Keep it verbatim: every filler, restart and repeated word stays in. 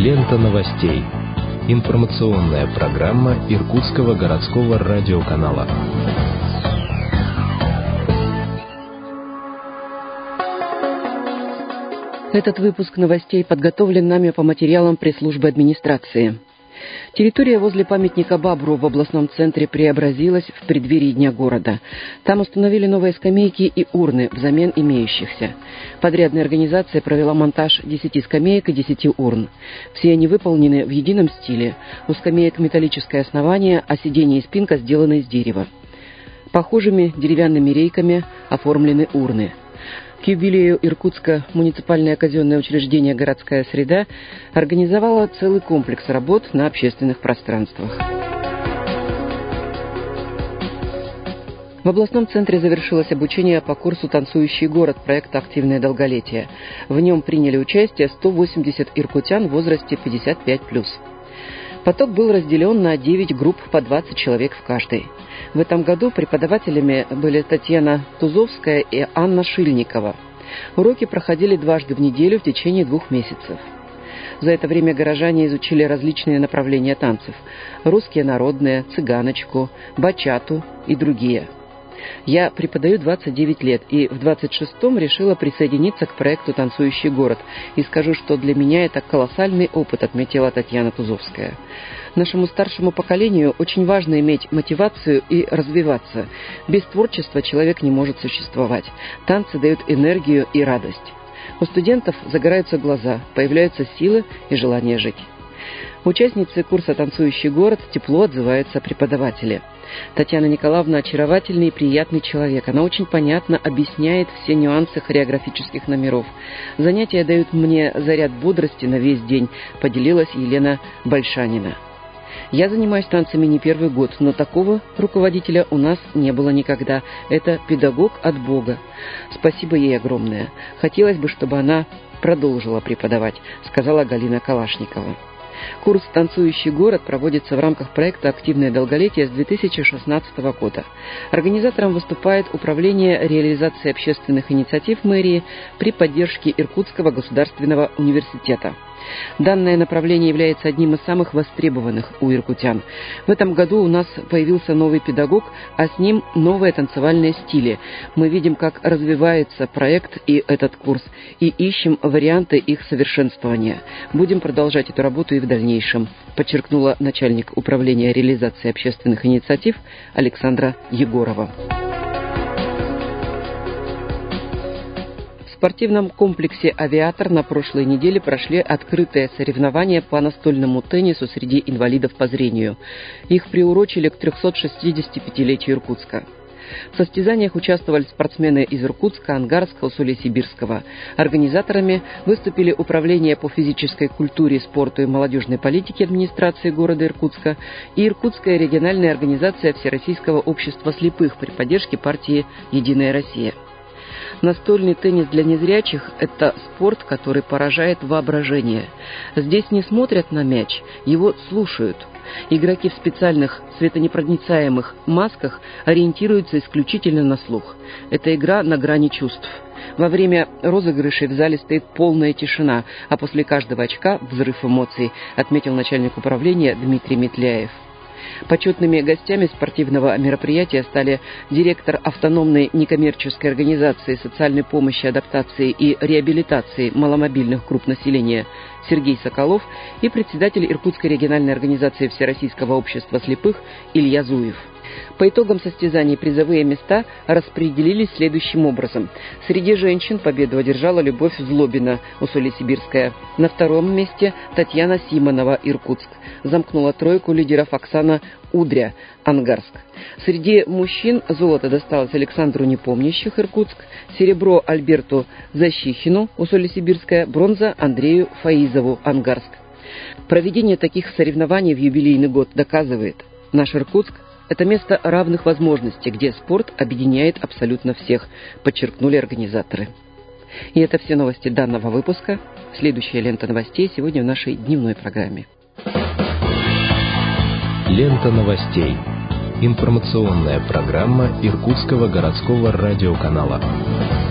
Лента новостей. Информационная программа Иркутского городского радиоканала. Этот выпуск новостей подготовлен нами по материалам пресс-службы администрации. Территория возле памятника Бабру в областном центре преобразилась в преддверии Дня города. Там установили новые скамейки и урны взамен имеющихся. Подрядная организация провела монтаж десяти скамеек и десяти урн. Все они выполнены в едином стиле. У скамеек металлическое основание, а сиденье и спинка сделаны из дерева. Похожими деревянными рейками оформлены урны. К юбилею Иркутска муниципальное казенное учреждение «Городская среда» организовало целый комплекс работ на общественных пространствах. В областном центре завершилось обучение по курсу «Танцующий город» проекта «Активное долголетие». В нем приняли участие сто восемьдесят иркутян в возрасте пятьдесят пять плюс. Поток был разделен на девять групп по двадцать человек в каждой. В этом году преподавателями были Татьяна Тузовская и Анна Шильникова. Уроки проходили дважды в неделю в течение двух месяцев. За это время горожане изучили различные направления танцев: русские народные, цыганочку, бачату и другие. Я преподаю двадцать девять лет и в двадцать шестом решила присоединиться к проекту «Танцующий город». И скажу, что для меня это колоссальный опыт, отметила Татьяна Тузовская. Нашему старшему поколению очень важно иметь мотивацию и развиваться. Без творчества человек не может существовать. Танцы дают энергию и радость. У студентов загораются глаза, появляются силы и желание жить. Участницы курса «Танцующий город» тепло отзываются преподаватели. Татьяна Николаевна очаровательный и приятный человек. Она очень понятно объясняет все нюансы хореографических номеров. Занятия дают мне заряд бодрости на весь день, поделилась Елена Большанина. Я занимаюсь танцами не первый год, но такого руководителя у нас не было никогда. Это педагог от Бога. Спасибо ей огромное. Хотелось бы, чтобы она продолжила преподавать, сказала Галина Калашникова. Курс «Танцующий город» проводится в рамках проекта «Активное долголетие» с две тысячи шестнадцатого года. Организатором выступает Управление реализации общественных инициатив мэрии при поддержке Иркутского государственного университета. Данное направление является одним из самых востребованных у иркутян. В этом году у нас появился новый педагог, а с ним новые танцевальные стили. Мы видим, как развивается проект и этот курс, и ищем варианты их совершенствования. Будем продолжать эту работу и в дальнейшем, подчеркнула начальник Управления реализации общественных инициатив Александра Егорова. В спортивном комплексе «Авиатор» на прошлой неделе прошли открытые соревнования по настольному теннису среди инвалидов по зрению. Их приурочили к трехсот шестидесятипятилетию Иркутска. В состязаниях участвовали спортсмены из Иркутска, Ангарска, Усолья-Сибирского. Организаторами выступили Управление по физической культуре, спорту и молодежной политике администрации города Иркутска и Иркутская региональная организация Всероссийского общества слепых при поддержке партии «Единая Россия». Настольный теннис для незрячих – это спорт, который поражает воображение. Здесь не смотрят на мяч, его слушают. Игроки в специальных светонепроницаемых масках ориентируются исключительно на слух. Это игра на грани чувств. Во время розыгрышей в зале стоит полная тишина, а после каждого очка – взрыв эмоций, отметил начальник управления Дмитрий Метляев. Почетными гостями спортивного мероприятия стали директор автономной некоммерческой организации социальной помощи, адаптации и реабилитации маломобильных групп населения Сергей Соколов и председатель Иркутской региональной организации Всероссийского общества слепых Илья Зуев. По итогам состязаний призовые места распределились следующим образом. Среди женщин победу одержала Любовь Злобина, Усолье-Сибирская. На втором месте Татьяна Симонова, Иркутск. Замкнула тройку лидеров Оксана Удря, Ангарск. Среди мужчин золото досталось Александру Непомнящих, Иркутск, серебро Альберту Защихину, Усолье-Сибирская, бронза Андрею Фаизову, Ангарск. Проведение таких соревнований в юбилейный год доказывает: наш Иркутск – это место равных возможностей, где спорт объединяет абсолютно всех, подчеркнули организаторы. И это все новости данного выпуска. Следующая лента новостей сегодня в нашей дневной программе. Лента новостей. Информационная программа Иркутского городского радиоканала.